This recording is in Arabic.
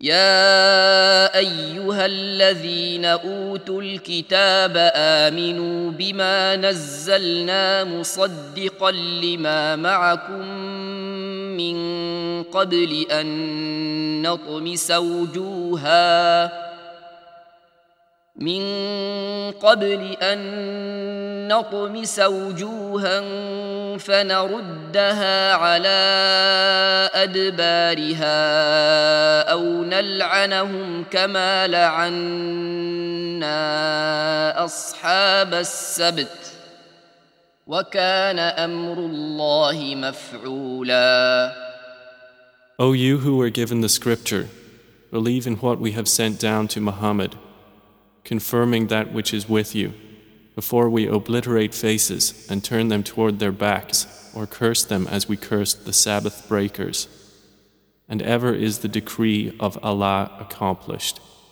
يا أيها الذين أوتوا الكتاب آمنوا بما نزلنا مصدقا لما معكم من قبل أن نطمس وجوها فنردها على أدبارها أو نلعنهم كما لعنا أصحاب السبت وكان أمر الله مفعولا. O you who were given the scripture, believe in what we have sent down to Muhammad, confirming that which is with you, before we obliterate faces and turn them toward their backs, or curse them as we cursed the Sabbath breakers. And ever is the decree of Allah accomplished.